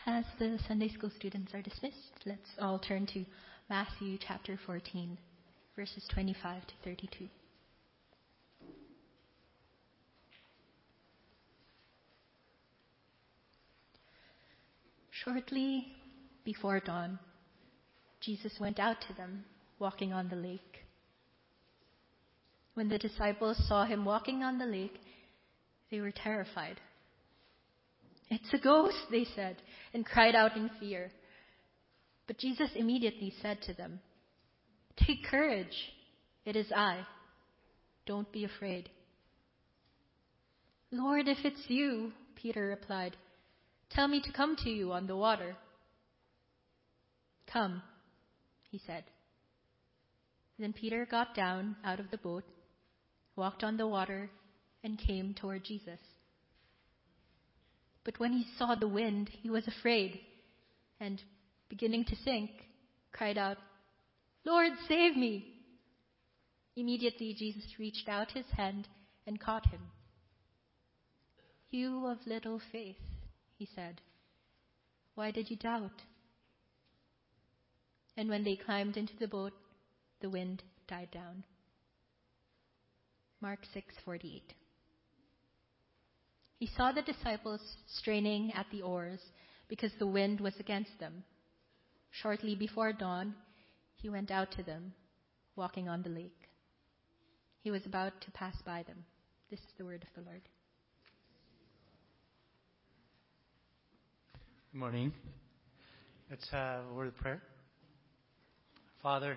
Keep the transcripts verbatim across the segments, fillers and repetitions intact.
As the Sunday school students are dismissed, let's all turn to Matthew chapter fourteen, verses twenty-five to thirty-two. Shortly before dawn, Jesus went out to them, walking on the lake. When the disciples saw him walking on the lake, they were terrified. "It's a ghost," they said, and cried out in fear. But Jesus immediately said to them, "Take courage, it is I. Don't be afraid." "Lord, if it's you," Peter replied, "tell me to come to you on the water." "Come," he said. Then Peter got down out of the boat, walked on the water, and came toward Jesus. But when he saw the wind, he was afraid, and, beginning to sink, cried out, "Lord, save me!" Immediately Jesus reached out his hand and caught him. "You of little faith," he said, "why did you doubt?" And when they climbed into the boat, the wind died down. Mark six forty-eight. He saw the disciples straining at the oars because the wind was against them. Shortly before dawn, he went out to them, walking on the lake. He was about to pass by them. This is the word of the Lord. Good morning. Let's have a word of prayer. Father,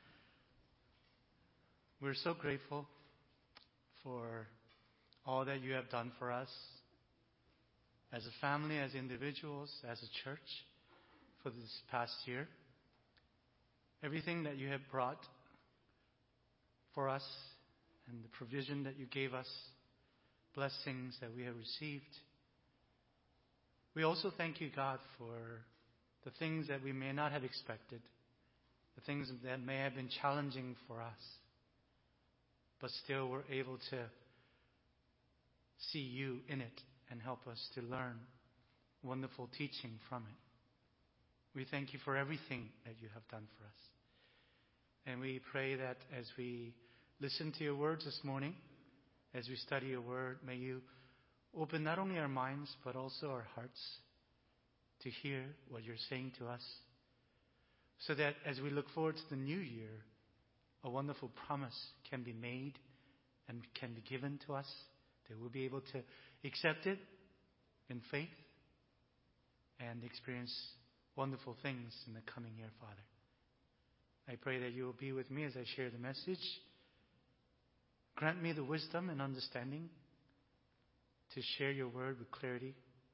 we're so grateful for all that you have done for us as a family, as individuals, as a church for this past year. Everything that you have brought for us and the provision that you gave us, blessings that we have received. We also thank you, God, for the things that we may not have expected, the things that may have been challenging for us, but still we're able to see you in it and help us to learn wonderful teaching from it. We thank you for everything that you have done for us. And we pray that as we listen to your words this morning, as we study your word, may you open not only our minds but also our hearts to hear what you're saying to us, so that as we look forward to the new year, a wonderful promise can be made and can be given to us, that we'll be able to accept it in faith and experience wonderful things in the coming year, Father. I pray that you will be with me as I share the message. Grant me the wisdom and understanding to share your word with clarity.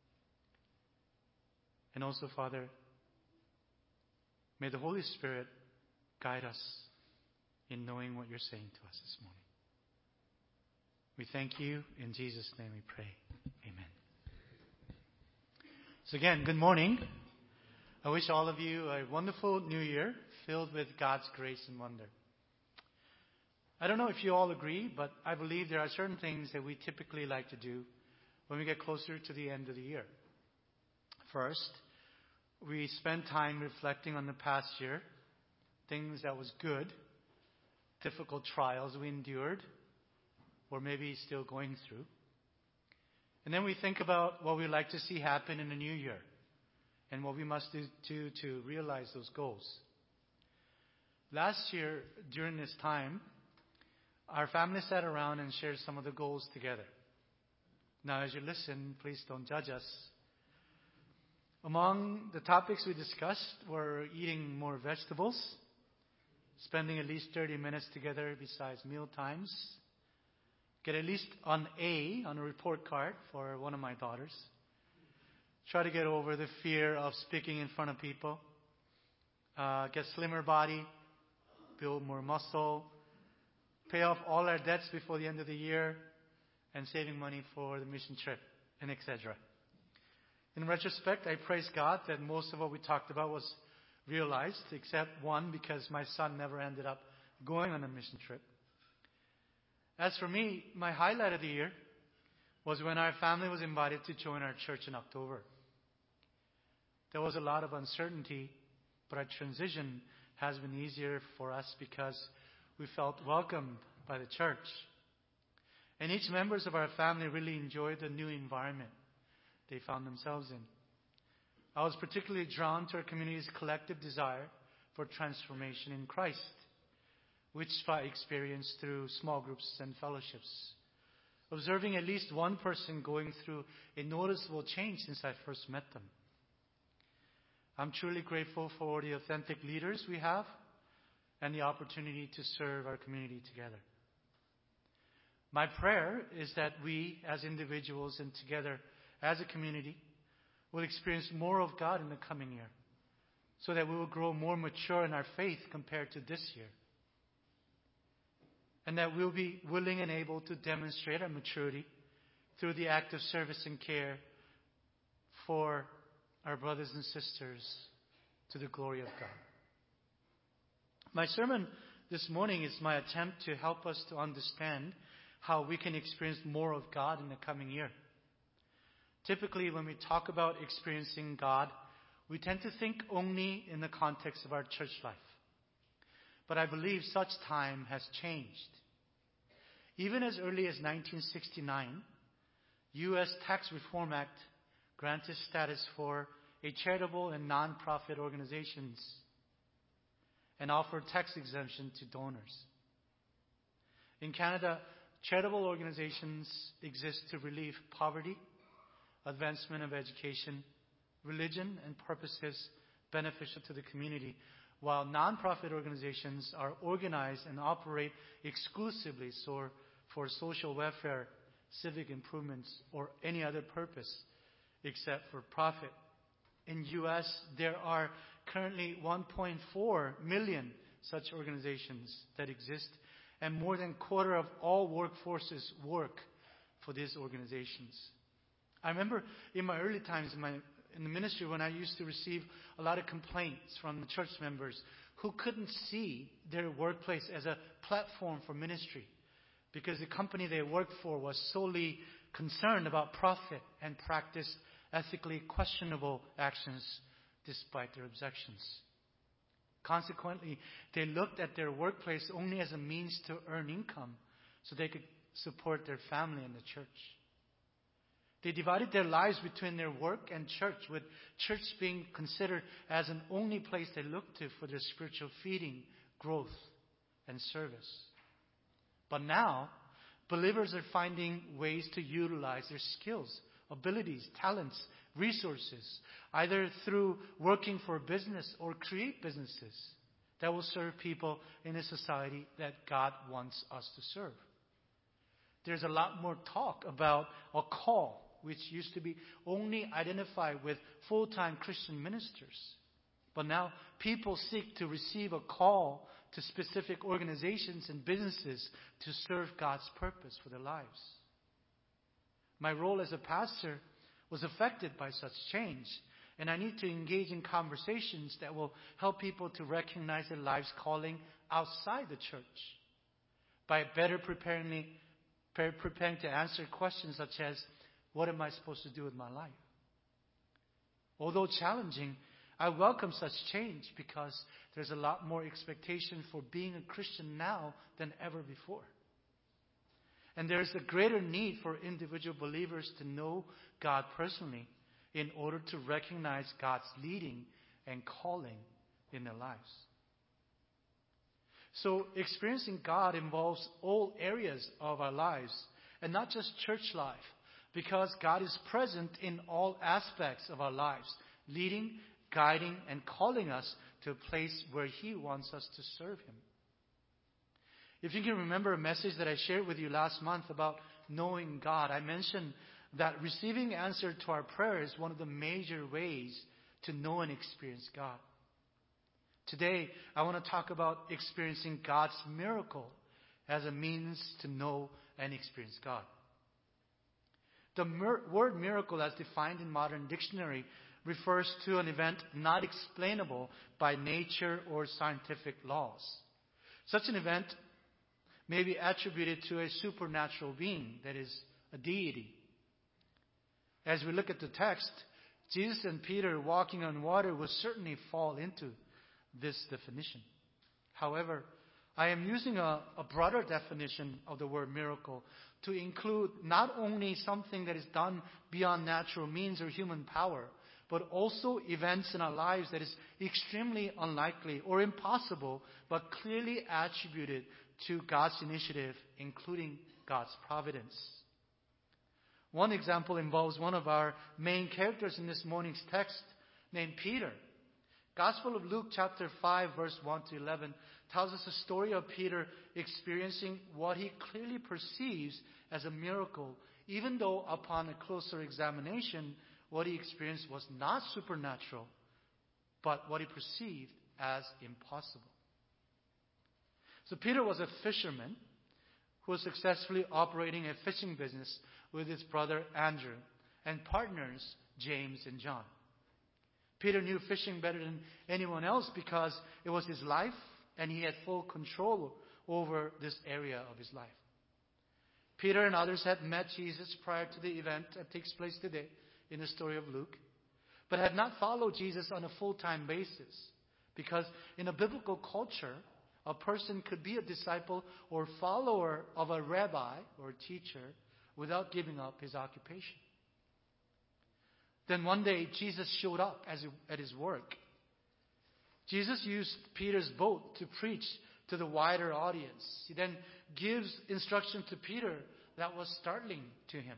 And also, Father, may the Holy Spirit guide us in knowing what you're saying to us this morning. We thank you. In Jesus' name we pray. Amen. So again, good morning. I wish all of you a wonderful new year filled with God's grace and wonder. I don't know if you all agree, but I believe there are certain things that we typically like to do when we get closer to the end of the year. First, we spend time reflecting on the past year, things that was good, difficult trials we endured, or maybe still going through. And then we think about what we'd like to see happen in the new year and what we must do to, to realize those goals. Last year, during this time, our family sat around and shared some of the goals together. Now, as you listen, please don't judge us. Among the topics we discussed were eating more vegetables, spending at least thirty minutes together besides meal times, get at least an A on a report card for one of my daughters, try to get over the fear of speaking in front of people, uh, get slimmer body, build more muscle, pay off all our debts before the end of the year, and saving money for the mission trip, and et cetera. In retrospect, I praise God that most of what we talked about was realized, except one, because my son never ended up going on a mission trip. As for me, my highlight of the year was when our family was invited to join our church in October. there was a lot of uncertainty, but our transition has been easier for us because we felt welcomed by the church. And each members of our family really enjoyed the new environment they found themselves in. I was particularly drawn to our community's collective desire for transformation in Christ, which I experienced through small groups and fellowships. Observing at least one person going through a noticeable change since I first met them. I'm truly grateful for the authentic leaders we have and the opportunity to serve our community together. My prayer is that we as individuals and together as a community will experience more of God in the coming year, so that we will grow more mature in our faith compared to this year. And that we'll be willing and able to demonstrate our maturity through the act of service and care for our brothers and sisters to the glory of God. My sermon this morning is my attempt to help us to understand how we can experience more of God in the coming year. Typically, when we talk about experiencing God, we tend to think only in the context of our church life. But I believe such time has changed. Even as early as nineteen sixty-nine, U S Tax Reform Act granted status for a charitable and non-profit organizations and offered tax exemption to donors. In Canada, charitable organizations exist to relieve poverty, advancement of education, religion, and purposes beneficial to the community, while non-profit organizations are organized and operate exclusively for, for social welfare, civic improvements, or any other purpose except for profit. In U S, there are currently one point four million such organizations that exist, and more than a quarter of all workforces work for these organizations. I remember in my early times in, my, in the ministry when I used to receive a lot of complaints from the church members who couldn't see their workplace as a platform for ministry because the company they worked for was solely concerned about profit and practiced ethically questionable actions despite their objections. Consequently, they looked at their workplace only as a means to earn income so they could support their family and the church. They divided their lives between their work and church, with church being considered as an only place they looked to for their spiritual feeding, growth, and service. But now, believers are finding ways to utilize their skills, abilities, talents, resources, either through working for a business or create businesses that will serve people in a society that God wants us to serve. There's a lot more talk about a call, which used to be only identified with full-time Christian ministers. But now people seek to receive a call to specific organizations and businesses to serve God's purpose for their lives. My role as a pastor was affected by such change, and I need to engage in conversations that will help people to recognize their life's calling outside the church by better preparing, preparing to answer questions such as, what am I supposed to do with my life? Although challenging, I welcome such change because there's a lot more expectation for being a Christian now than ever before. And there's a greater need for individual believers to know God personally in order to recognize God's leading and calling in their lives. So experiencing God involves all areas of our lives and not just church life, because God is present in all aspects of our lives, leading, guiding, and calling us to a place where He wants us to serve Him. If you can remember a message that I shared with you last month about knowing God, I mentioned that receiving answer to our prayer is one of the major ways to know and experience God. Today, I want to talk about experiencing God's miracle as a means to know and experience God. The mir- word miracle, as defined in modern dictionary, refers to an event not explainable by nature or scientific laws. Such an event may be attributed to a supernatural being, that is, a deity. As we look at the text, Jesus and Peter walking on water would certainly fall into this definition. However, I am using a, a broader definition of the word miracle to include not only something that is done beyond natural means or human power, but also events in our lives that is extremely unlikely or impossible, but clearly attributed to God's initiative, including God's providence. One example involves one of our main characters in this morning's text, named Peter. Gospel of Luke chapter five, verse one to eleven tells us the story of Peter experiencing what he clearly perceives as a miracle, even though upon a closer examination, what he experienced was not supernatural, but what he perceived as impossible. So Peter was a fisherman who was successfully operating a fishing business with his brother Andrew and partners James and John. Peter knew fishing better than anyone else because it was his life and he had full control over this area of his life. Peter and others had met Jesus prior to the event that takes place today in the story of Luke, but had not followed Jesus on a full-time basis, because in a biblical culture, a person could be a disciple or follower of a rabbi or teacher without giving up his occupation. Then one day, Jesus showed up as he, at his work. Jesus used Peter's boat to preach to the wider audience. He then gives instruction to Peter that was startling to him.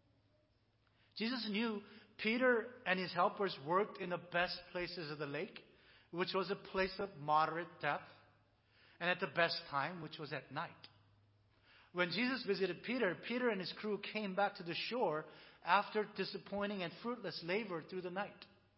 Jesus knew Peter and his helpers worked in the best places of the lake, which was a place of moderate depth, and at the best time, which was at night. When Jesus visited Peter, Peter and his crew came back to the shore after disappointing and fruitless labor through the night.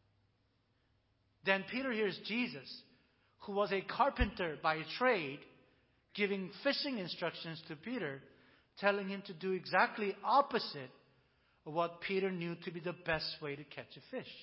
Then Peter hears Jesus, who was a carpenter by trade, giving fishing instructions to Peter, telling him to do exactly opposite of what Peter knew to be the best way to catch a fish.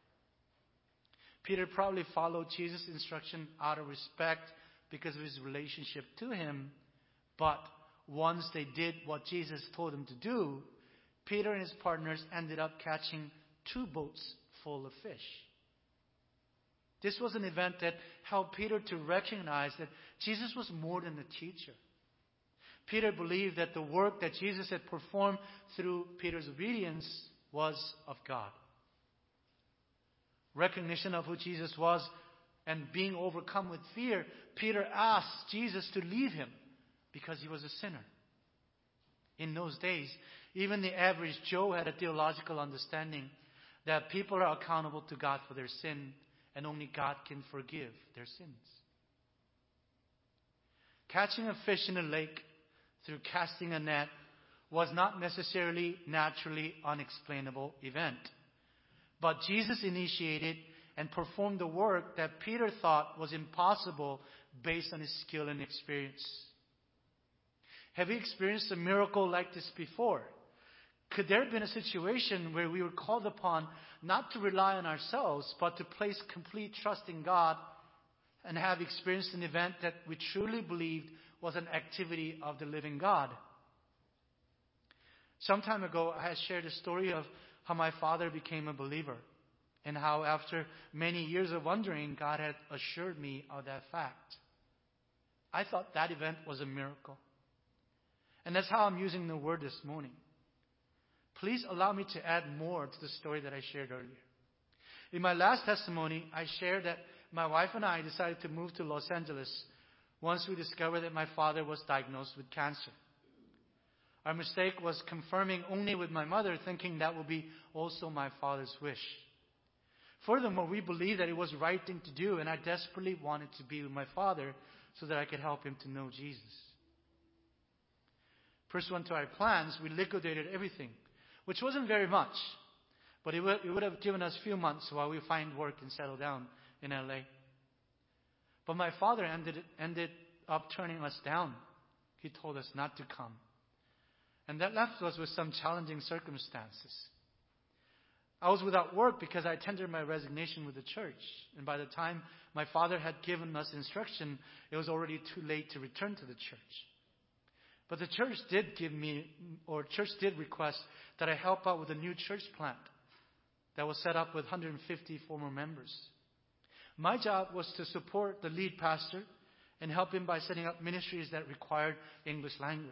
Peter probably followed Jesus' instruction out of respect because of his relationship to him, but once they did what Jesus told them to do, Peter and his partners ended up catching two boats full of fish. This was an event that helped Peter to recognize that Jesus was more than a teacher. Peter believed that the work that Jesus had performed through Peter's obedience was of God. Recognition of who Jesus was and being overcome with fear, Peter asked Jesus to leave him because he was a sinner. In those days, even the average Joe had a theological understanding that people are accountable to God for their sin, and only God can forgive their sins. Catching a fish in a lake through casting a net was not necessarily naturally unexplainable event. But Jesus initiated and performed the work that Peter thought was impossible based on his skill and experience. Have you experienced a miracle like this before? Could there have been a situation where we were called upon not to rely on ourselves, but to place complete trust in God and have experienced an event that we truly believed was an activity of the living God? Some time ago, I had shared a story of how my father became a believer and how after many years of wondering, God had assured me of that fact. I thought that event was a miracle. And that's how I'm using the word this morning. Please allow me to add more to the story that I shared earlier. In my last testimony, I shared that my wife and I decided to move to Los Angeles once we discovered that my father was diagnosed with cancer. Our mistake was confirming only with my mother, thinking that would be also my father's wish. Furthermore, we believed that it was the right thing to do, and I desperately wanted to be with my father so that I could help him to know Jesus. Pursuant to our plans, we liquidated everything, which wasn't very much, but it would, it would have given us a few months while we find work and settle down in L A. But my father ended, ended up turning us down. He told us not to come. And that left us with some challenging circumstances. I was without work because I tendered my resignation with the church. And by the time my father had given us instruction, it was already too late to return to the church. But the church did give me, or church did request that I help out with a new church plant. that was set up with one hundred fifty former members. My job was to support the lead pastor and help him by setting up ministries that required English language.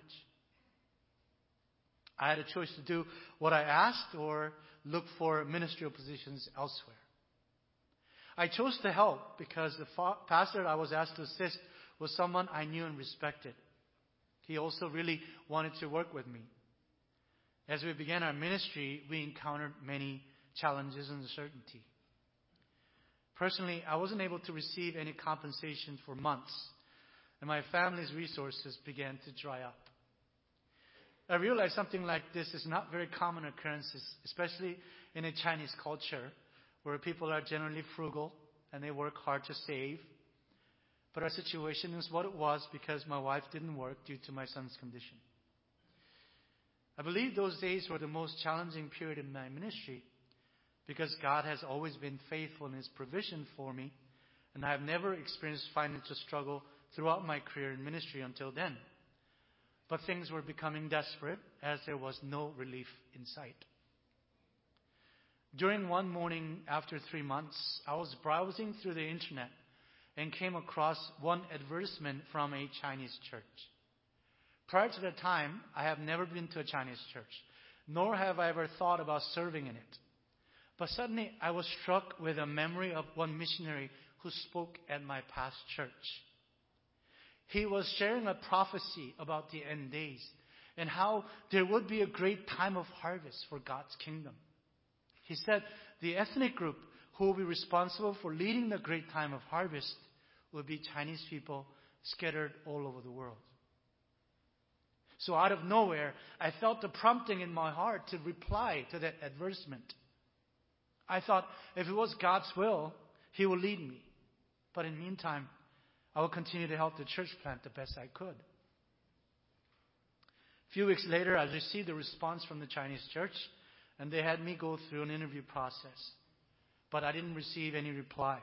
I had a choice to do what I asked or look for ministerial positions elsewhere. I chose to help because the fa- pastor I was asked to assist was someone I knew and respected. He also really wanted to work with me. As we began our ministry, we encountered many challenges and uncertainty. Personally, I wasn't able to receive any compensation for months, and my family's resources began to dry up. I realized something like this is not very common occurrences, especially in a Chinese culture where people are generally frugal and they work hard to save. But our situation is what it was because my wife didn't work due to my son's condition. I believe those days were the most challenging period in my ministry because God has always been faithful in His provision for me, and I have never experienced financial struggle throughout my career in ministry until then. But things were becoming desperate as there was no relief in sight. During one morning after three months, I was browsing through the internet and came across one advertisement from a Chinese church. Prior to that time, I have never been to a Chinese church, nor have I ever thought about serving in it. But suddenly I was struck with a memory of one missionary who spoke at my past church. He was sharing a prophecy about the end days and how there would be a great time of harvest for God's kingdom. He said the ethnic group who will be responsible for leading the great time of harvest will be Chinese people scattered all over the world. So out of nowhere, I felt the prompting in my heart to reply to that advertisement. I thought, if it was God's will, He will lead me. But in the meantime, I will continue to help the church plant the best I could. A few weeks later, I received a response from the Chinese church, and they had me go through an interview process. But I didn't receive any reply.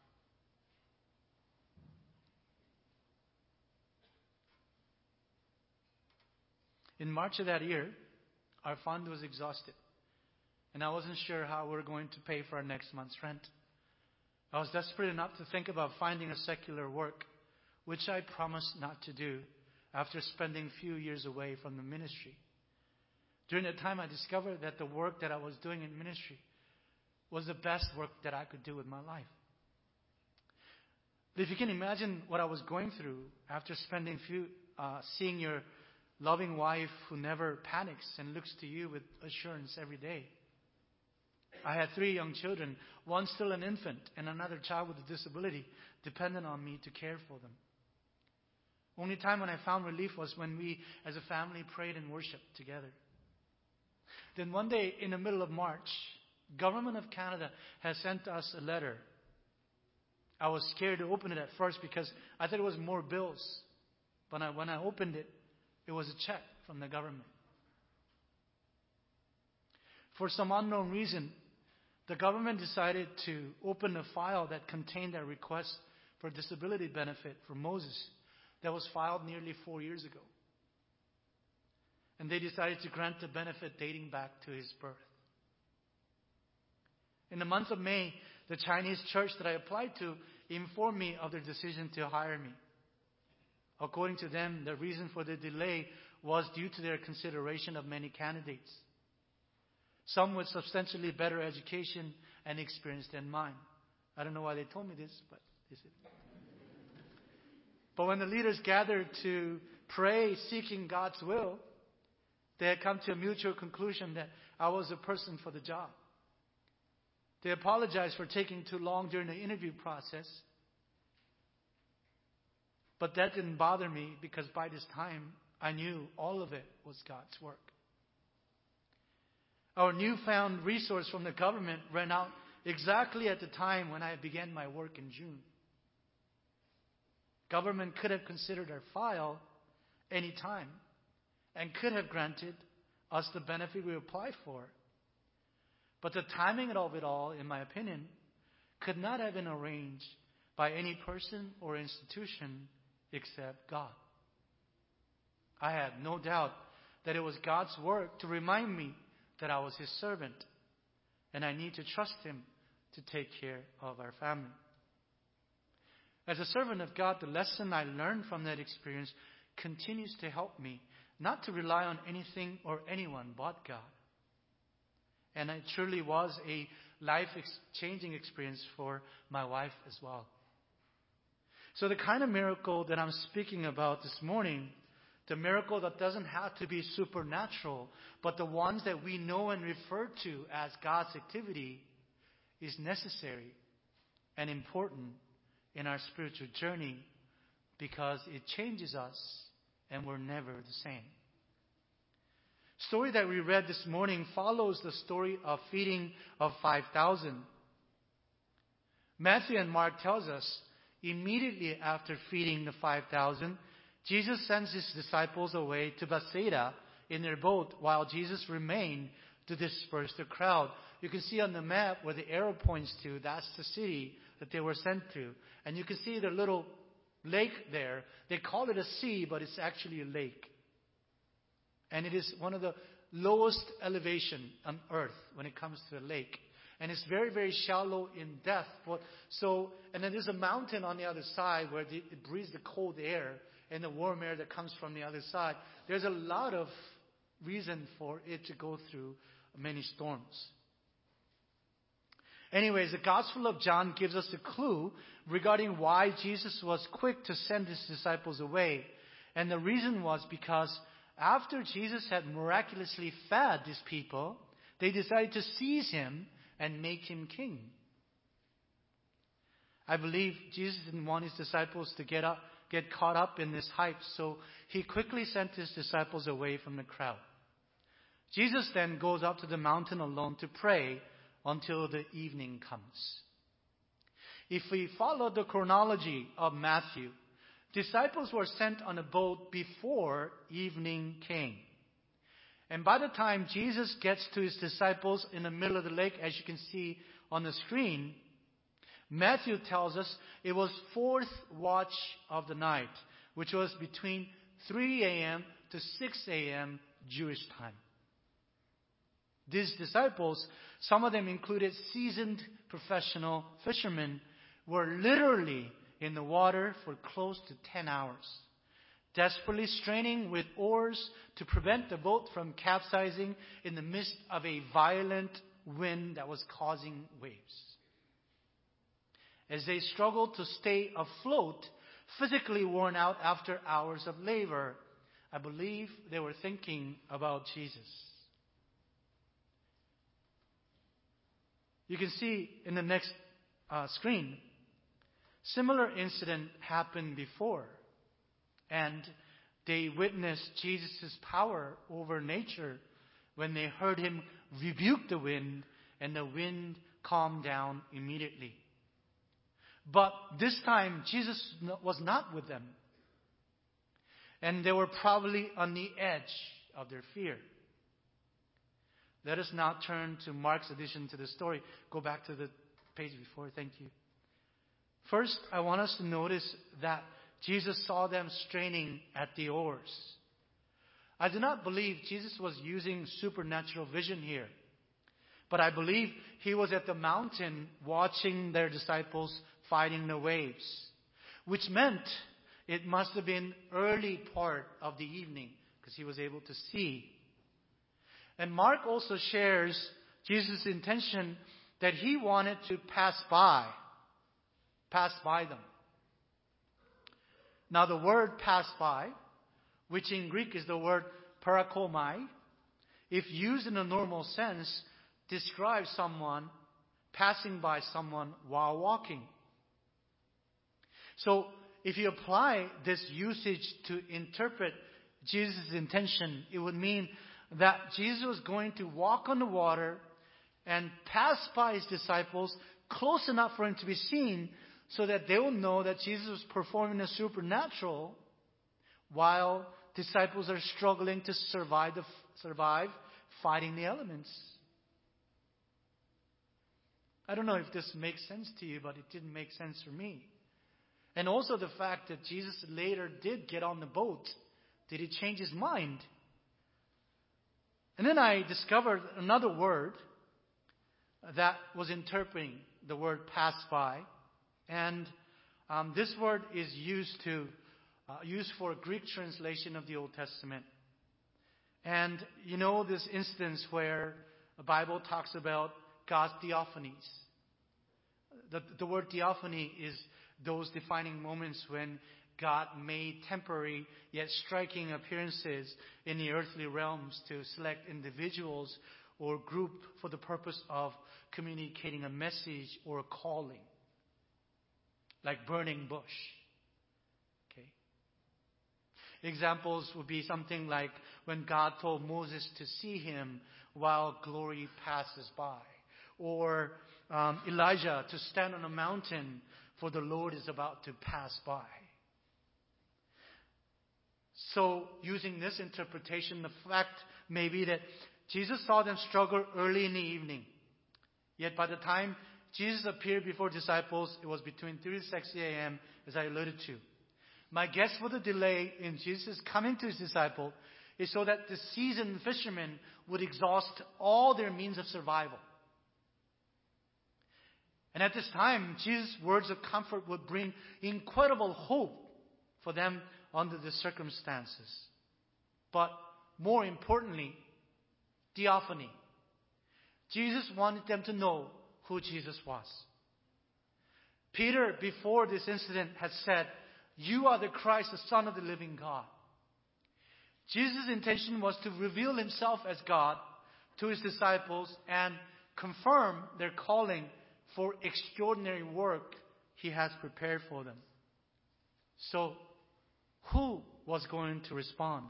In March of that year, our fund was exhausted, and I wasn't sure how we were going to pay for our next month's rent. I was desperate enough to think about finding a secular work, which I promised not to do after spending a few years away from the ministry. During that time, I discovered that the work that I was doing in ministry was the best work that I could do with my life. If you can imagine what I was going through after spending few, uh, seeing your loving wife who never panics and looks to you with assurance every day. I had three young children, one still an infant, and another child with a disability, dependent on me to care for them. Only time when I found relief was when we, as a family, prayed and worshiped together. Then one day, in the middle of March, Government of Canada has sent us a letter. I was scared to open it at first because I thought it was more bills. But I, when I opened it, it was a check from the government. For some unknown reason, the government decided to open a file that contained a request for disability benefit for Moses that was filed nearly four years ago. And they decided to grant the benefit dating back to his birth. In the month of May, the Chinese church that I applied to informed me of their decision to hire me. According to them, the reason for the delay was due to their consideration of many candidates, some with substantially better education and experience than mine. I don't know why they told me this, but this is it. But when the leaders gathered to pray, seeking God's will, they had come to a mutual conclusion that I was the person for the job. They apologized for taking too long during the interview process. But that didn't bother me because by this time, I knew all of it was God's work. Our newfound resource from the government ran out exactly at the time when I began my work in June. Government could have considered our file any time and could have granted us the benefit we applied for. But the timing of it all, in my opinion, could not have been arranged by any person or institution except God. I had no doubt that it was God's work to remind me that I was His servant And I need to trust Him to take care of our family. As a servant of God, the lesson I learned from that experience continues to help me not to rely on anything or anyone but God. And it truly was a life-changing experience for my wife as well. So the kind of miracle that I'm speaking about this morning, the miracle that doesn't have to be supernatural, but the ones that we know and refer to as God's activity, is necessary and important in our spiritual journey because it changes us and we're never the same. The story that we read this morning follows the story of feeding of five thousand. Matthew and Mark tells us immediately after feeding the five thousand, Jesus sends His disciples away to Bethsaida in their boat while Jesus remained to disperse the crowd. You can see on the map where the arrow points to, that's the city that they were sent to. And you can see the little lake there. They call it a sea, but it's actually a lake. And it is one of the lowest elevation on earth when it comes to the lake. And it's very, very shallow in depth. So, and then there's a mountain on the other side where it breathes the cold air and the warm air that comes from the other side. There's a lot of reason for it to go through many storms. Anyways, the Gospel of John gives us a clue regarding why Jesus was quick to send His disciples away. And the reason was because after Jesus had miraculously fed these people, they decided to seize Him and make Him king. I believe Jesus didn't want His disciples to get up, get caught up in this hype, so He quickly sent His disciples away from the crowd. Jesus then goes up to the mountain alone to pray until the evening comes. If we follow the chronology of Matthew, disciples were sent on a boat before evening came. And by the time Jesus gets to His disciples in the middle of the lake, as you can see on the screen, Matthew tells us it was fourth watch of the night, which was between three a.m. to six a.m. Jewish time. These disciples, some of them included seasoned professional fishermen, were literally in the water for close to ten hours, desperately straining with oars to prevent the boat from capsizing in the midst of a violent wind that was causing waves. As they struggled to stay afloat, physically worn out after hours of labor, I believe they were thinking about Jesus. You can see in the next uh, screen, similar incident happened before. And they witnessed Jesus' power over nature when they heard Him rebuke the wind, and the wind calmed down immediately. But this time, Jesus was not with them. And they were probably on the edge of their fear. Let us now turn to Mark's addition to the story. Go back to the page before. Thank you. First, I want us to notice that Jesus saw them straining at the oars. I do not believe Jesus was using supernatural vision here. But I believe He was at the mountain watching their disciples fighting the waves. Which meant it must have been early part of the evening because He was able to see. And Mark also shares Jesus' intention that He wanted to pass by, pass by them. Now the word pass by, which in Greek is the word parakomai, if used in a normal sense, describes someone passing by someone while walking. So if you apply this usage to interpret Jesus' intention, it would mean that Jesus was going to walk on the water and pass by His disciples close enough for Him to be seen so that they will know that Jesus was performing the supernatural while disciples are struggling to survive, the, survive fighting the elements. I don't know if this makes sense to you, but it didn't make sense for me. And also the fact that Jesus later did get on the boat. Did He change His mind? And then I discovered another word that was interpreting the word pass by. And um, this word is used to uh, used for a Greek translation of the Old Testament. And you know this instance where the Bible talks about God's theophanies. The, the word theophany is those defining moments when God made temporary yet striking appearances in the earthly realms to select individuals or group for the purpose of communicating a message or a calling. Like burning bush. Okay. Examples would be something like when God told Moses to see him while glory passes by. Or um, Elijah to stand on a mountain for the Lord is about to pass by. So, using this interpretation, the fact may be that Jesus saw them struggle early in the evening. Yet by the time Jesus appeared before disciples, it was between three to six a.m., as I alluded to. My guess for the delay in Jesus coming to his disciple is so that the seasoned fishermen would exhaust all their means of survival. And at this time, Jesus' words of comfort would bring incredible hope for them under the circumstances. But more importantly, theophany. Jesus wanted them to know who Jesus was. Peter, before this incident, had said, "You are the Christ, the Son of the living God." Jesus' intention was to reveal himself as God to his disciples and confirm their calling for extraordinary work he has prepared for them. So, who was going to respond?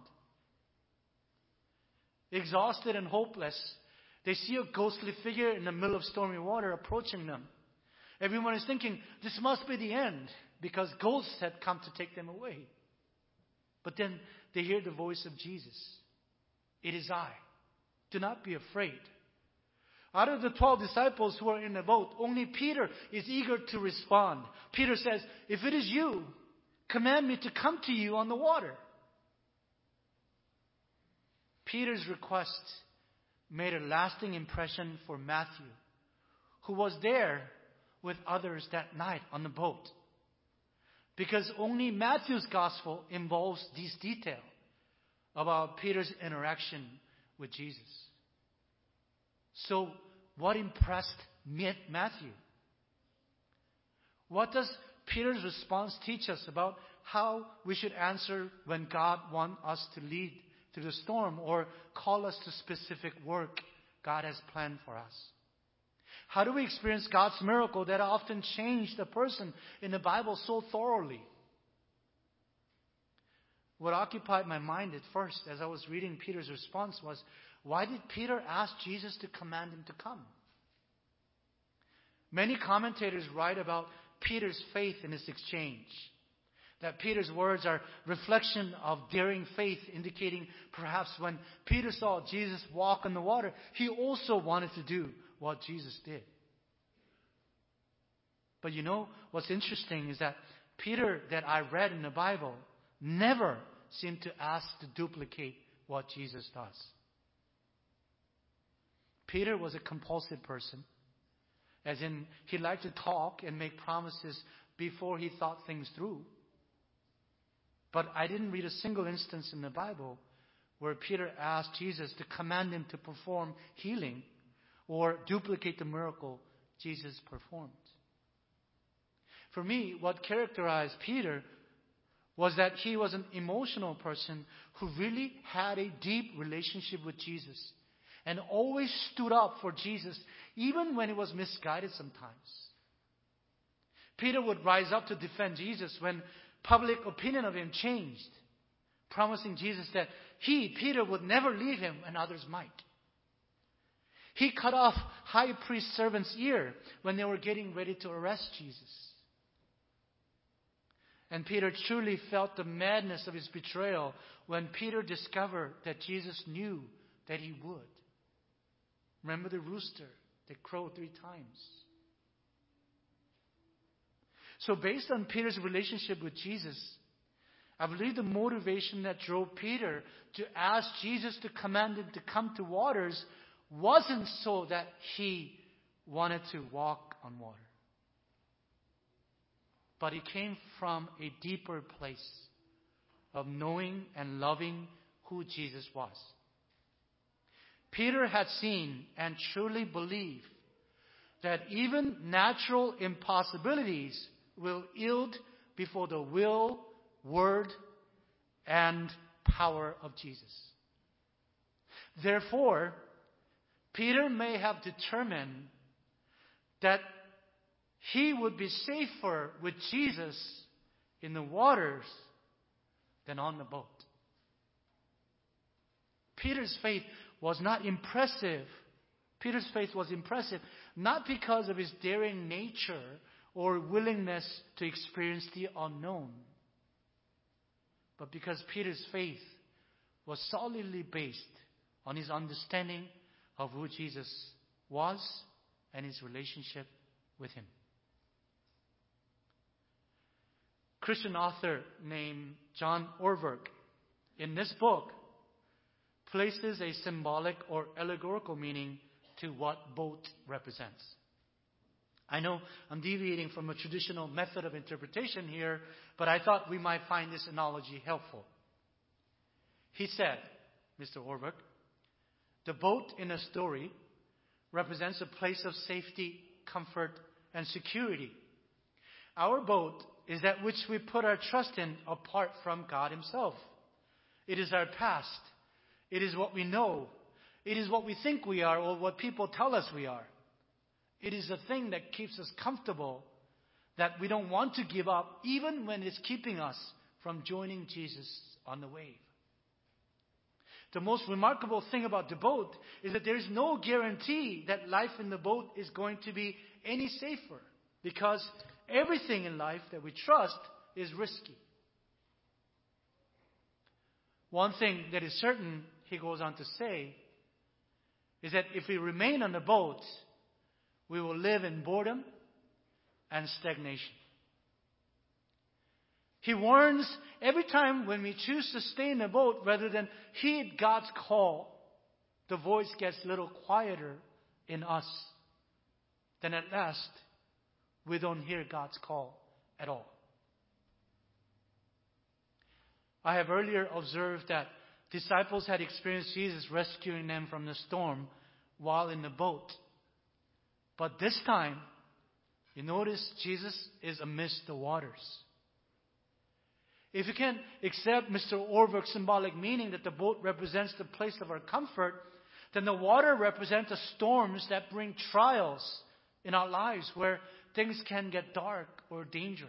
Exhausted and hopeless, they see a ghostly figure in the middle of stormy water approaching them. Everyone is thinking, this must be the end, because ghosts had come to take them away. But then they hear the voice of Jesus. "It is I. Do not be afraid." Out of the twelve disciples who are in the boat, only Peter is eager to respond. Peter says, "If it is you, command me to come to you on the water." Peter's request made a lasting impression for Matthew, who was there with others that night on the boat. Because only Matthew's gospel involves these details about Peter's interaction with Jesus. So, what impressed Matthew? What does Peter's response teach us about how we should answer when God wants us to lead through the storm or call us to specific work God has planned for us? How do we experience God's miracle that often changed the person in the Bible so thoroughly? What occupied my mind at first as I was reading Peter's response was, why did Peter ask Jesus to command him to come? Many commentators write about Peter's faith in this exchange. That Peter's words are reflection of daring faith, indicating perhaps when Peter saw Jesus walk on the water, he also wanted to do what Jesus did. But you know, what's interesting is that Peter that I read in the Bible never seemed to ask to duplicate what Jesus does. Peter was a compulsive person, as in he liked to talk and make promises before he thought things through. But I didn't read a single instance in the Bible where Peter asked Jesus to command him to perform healing or duplicate the miracle Jesus performed. For me, what characterized Peter was that he was an emotional person who really had a deep relationship with Jesus and always stood up for Jesus, even when he was misguided sometimes. Peter would rise up to defend Jesus when public opinion of him changed, promising Jesus that he, Peter, would never leave him and others might. He cut off high priest servants' ear when they were getting ready to arrest Jesus. And Peter truly felt the madness of his betrayal when Peter discovered that Jesus knew that he would. Remember the rooster that crowed three times. So based on Peter's relationship with Jesus, I believe the motivation that drove Peter to ask Jesus to command him to come to waters wasn't so that he wanted to walk on water. But he came from a deeper place of knowing and loving who Jesus was. Peter had seen and truly believed that even natural impossibilities will yield before the will, word, and power of Jesus. Therefore, Peter may have determined that he would be safer with Jesus in the waters than on the boat. Peter's faith was not impressive. Peter's faith was impressive not because of his daring nature or willingness to experience the unknown, but because Peter's faith was solidly based on his understanding of who Jesus was and his relationship with him. Christian author named John Ortberg, in this book, places a symbolic or allegorical meaning to what boat represents. I know I'm deviating from a traditional method of interpretation here, but I thought we might find this analogy helpful. He said, Mister Ortberg, the boat in a story represents a place of safety, comfort, and security. Our boat is that which we put our trust in apart from God Himself. It is our past. It is what we know. It is what we think we are or what people tell us we are. It is the thing that keeps us comfortable, that we don't want to give up even when it's keeping us from joining Jesus on the wave. The most remarkable thing about the boat is that there is no guarantee that life in the boat is going to be any safer, because everything in life that we trust is risky. One thing that is certain, he goes on to say, is that if we remain on the boat, we will live in boredom and stagnation. He warns every time when we choose to stay in the boat rather than heed God's call, the voice gets a little quieter in us. Then at last, we don't hear God's call at all. I have earlier observed that disciples had experienced Jesus rescuing them from the storm while in the boat. But this time, you notice Jesus is amidst the waters. If you can accept Mister Ortberg's symbolic meaning that the boat represents the place of our comfort, then the water represents the storms that bring trials in our lives where things can get dark or dangerous.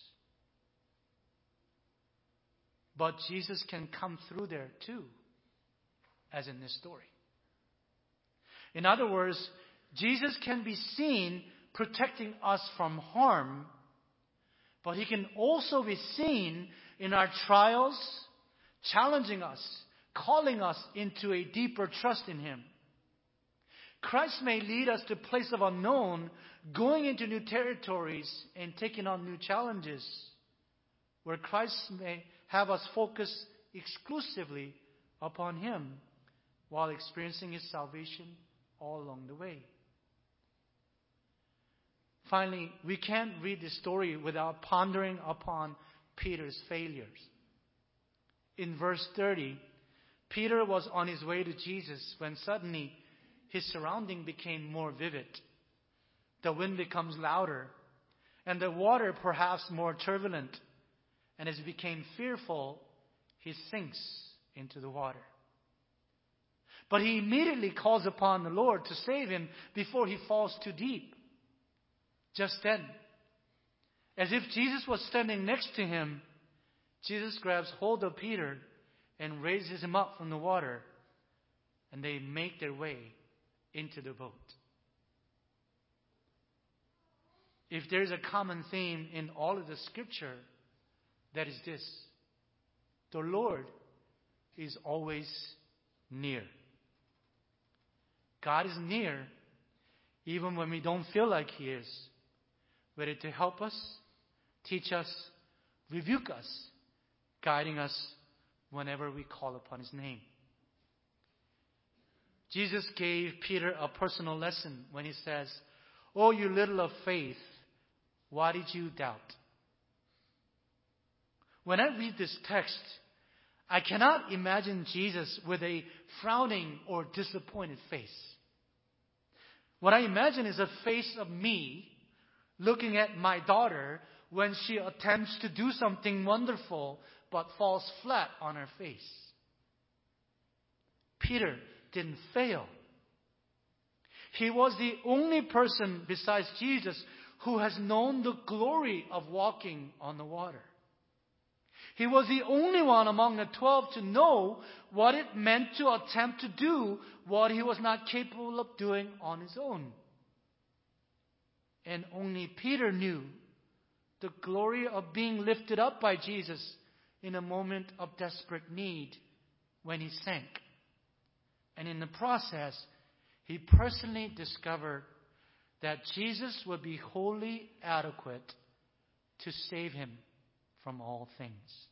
But Jesus can come through there too, as in this story. In other words, Jesus can be seen protecting us from harm, but He can also be seen in our trials, challenging us, calling us into a deeper trust in Him. Christ may lead us to a place of unknown, going into new territories and taking on new challenges, where Christ may have us focus exclusively upon Him while experiencing His salvation all along the way. Finally, we can't read this story without pondering upon Peter's failures. In verse thirty, Peter was on his way to Jesus when suddenly his surrounding became more vivid. The wind becomes louder, and the water perhaps more turbulent. And as he became fearful, he sinks into the water. But he immediately calls upon the Lord to save him before he falls too deep. Just then, as if Jesus was standing next to him, Jesus grabs hold of Peter and raises him up from the water, and they make their way into the boat. If there's a common theme in all of the scripture, that is this: the Lord is always near. God is near even when we don't feel like He is, whether to help us, teach us, rebuke us, guiding us whenever we call upon His name. Jesus gave Peter a personal lesson when He says, "Oh, you little of faith, why did you doubt?" When I read this text, I cannot imagine Jesus with a frowning or disappointed face. What I imagine is a face of me looking at my daughter when she attempts to do something wonderful but falls flat on her face. Peter didn't fail. He was the only person besides Jesus who has known the glory of walking on the water. He was the only one among the twelve to know what it meant to attempt to do what he was not capable of doing on his own. And only Peter knew the glory of being lifted up by Jesus in a moment of desperate need when he sank. And in the process, he personally discovered that Jesus would be wholly adequate to save him from all things.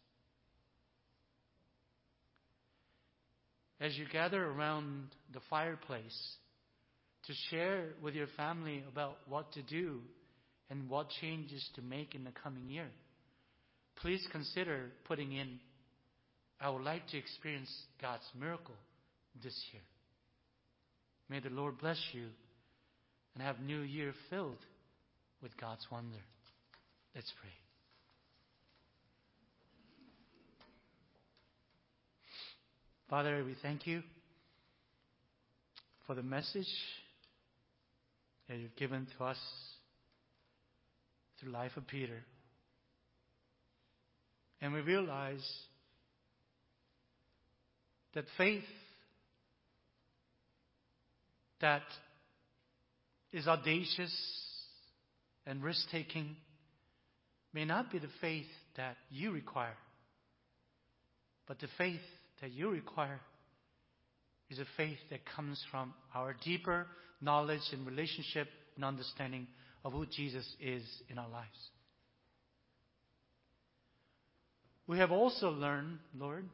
As you gather around the fireplace to share with your family about what to do and what changes to make in the coming year, please consider putting in, "I would like to experience God's miracle this year." May the Lord bless you and have New Year filled with God's wonder. Let's pray. Father, we thank you for the message that you've given to us through the life of Peter. And we realize that faith that is audacious and risk-taking may not be the faith that you require, but the faith that you require is a faith that comes from our deeper knowledge and relationship and understanding of who Jesus is in our lives. We have also learned, Lord,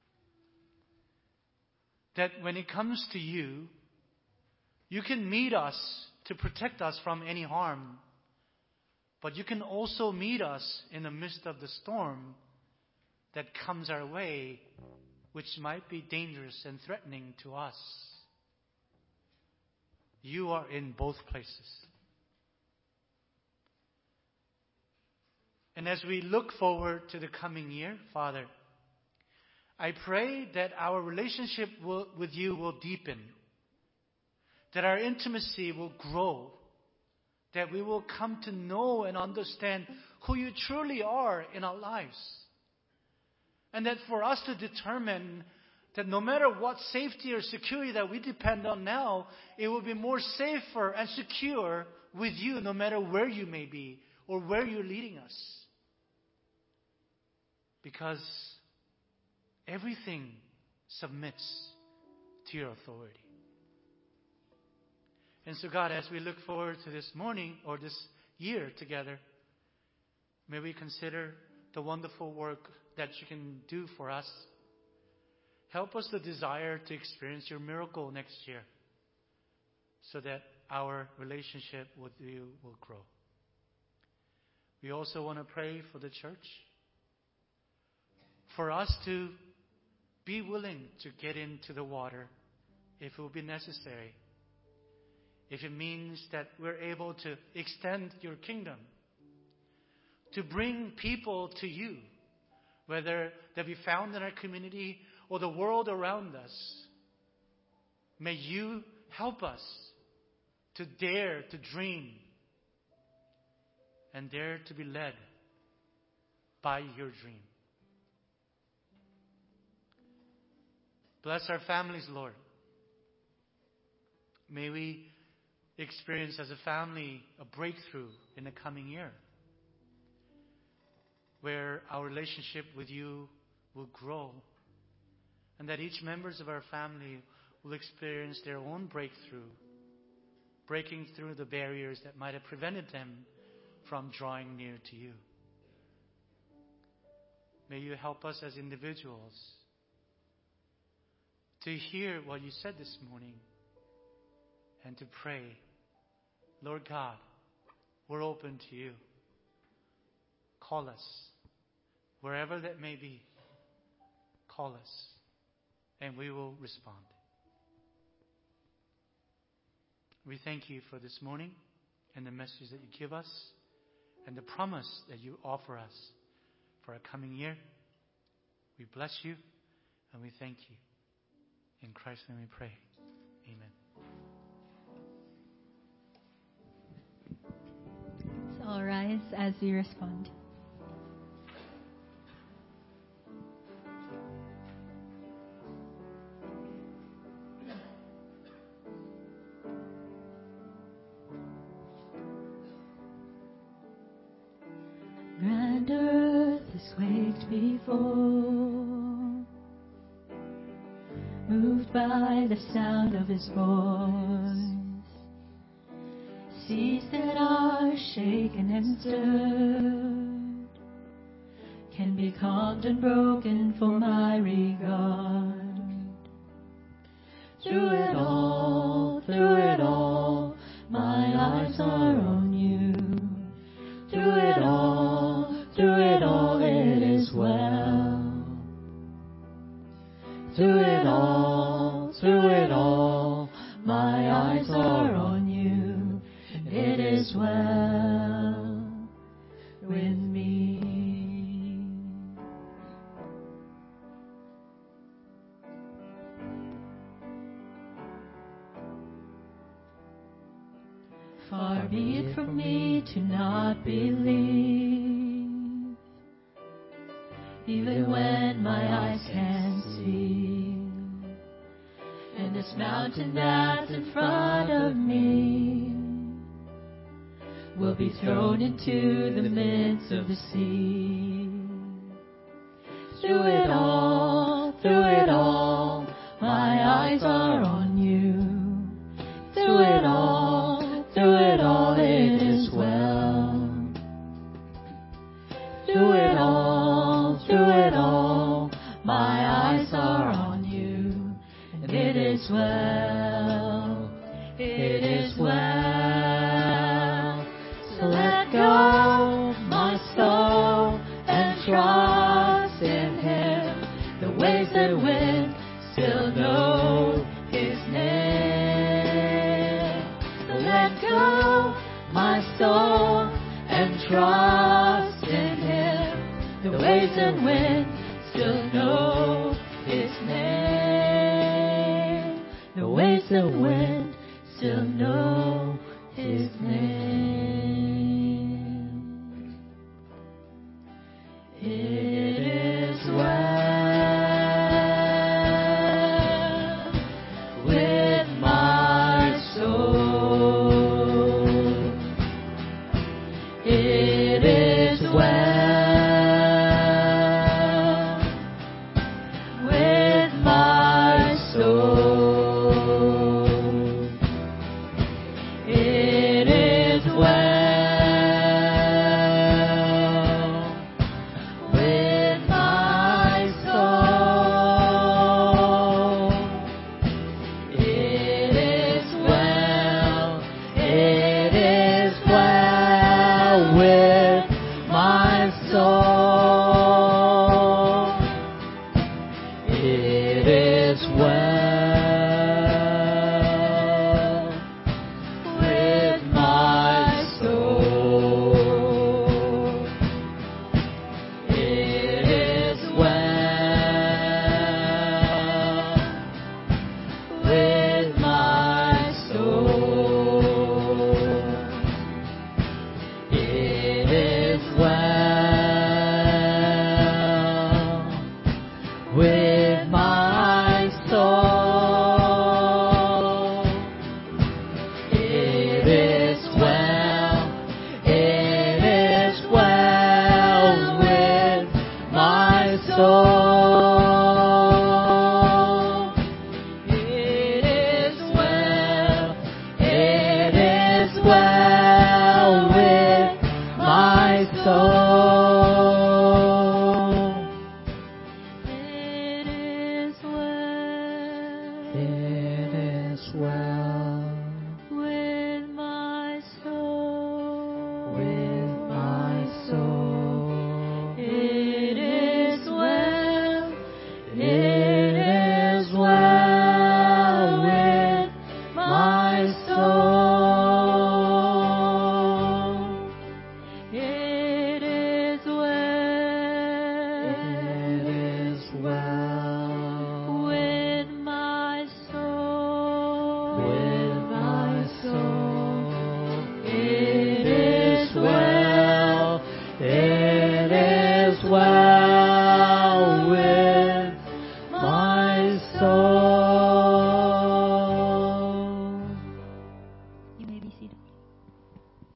that when it comes to you, you can meet us to protect us from any harm, but you can also meet us in the midst of the storm that comes our way, which might be dangerous and threatening to us. You are in both places. And as we look forward to the coming year, Father, I pray that our relationship will, with you will deepen, that our intimacy will grow, that we will come to know and understand who you truly are in our lives. And that for us to determine that no matter what safety or security that we depend on now, it will be more safer and secure with you no matter where you may be or where you're leading us. Because everything submits to your authority. And so God, as we look forward to this morning or this year together, may we consider the wonderful work that you can do for us. Help us to desire to experience your miracle next year so that our relationship with you will grow. We also want to pray for the church, for us to be willing to get into the water if it will be necessary. If it means that we're able to extend your kingdom, to bring people to you, whether they be found in our community or the world around us. May you help us to dare to dream and dare to be led by your dream. Bless our families, Lord. May we experience as a family a breakthrough in the coming year, where our relationship with you will grow, and that each members of our family will experience their own breakthrough, breaking through the barriers that might have prevented them from drawing near to you. May you help us as individuals to hear what you said this morning and to pray Lord God, we're open to you. Call us. Wherever that may be, call us, and we will respond. We thank you for this morning and the message that you give us and the promise that you offer us for our coming year. We bless you and we thank you. In Christ's name we pray. Amen. So all rise as we respond. Grand earth has quaked before, moved by the sound of his voice. Seas that are shaken and stirred can be calmed and broken for my regard. Through it all, through it all, my eyes are on you. Through it all, through it all, it is well. Through it all, through it all, my eyes are on you. It is well with me. Far be it from me to not believe, even when my eyes can't see. And this mountain that's in front of me will be thrown into the midst of the sea. Through it all, through it all, my eyes are on you. Through it all, through it all, it is well. Through it all, through it all, my eyes are on you. And it is well, it is well. So let go my soul and trust in him. The waves and wind still know his name. So let go my soul and trust in him. The waves and wind still know his name. The waves and wind still know his name. It is well with my soul. It is well with my soul. It is well with my soul. It is well, it is well with my soul. It is well with my soul. It is well with my soul. It is well with my soul. It is well, it is well with my soul. It is well, it is well with my soul. It is well, it is well.